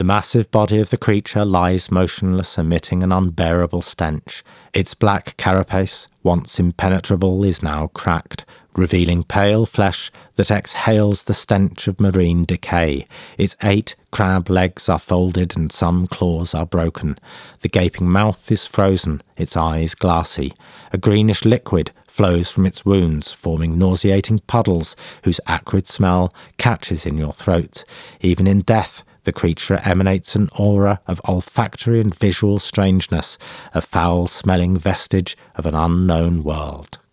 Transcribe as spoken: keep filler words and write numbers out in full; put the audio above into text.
The massive body of the creature lies motionless, emitting an unbearable stench. Its black carapace, once impenetrable, is now cracked, revealing pale flesh that exhales the stench of marine decay. Its eight crab legs are folded and some claws are broken. The gaping mouth is frozen, its eyes glassy. A greenish liquid flows from its wounds, forming nauseating puddles whose acrid smell catches in your throat. Even in death, the creature emanates an aura of olfactory and visual strangeness, a foul-smelling vestige of an unknown world.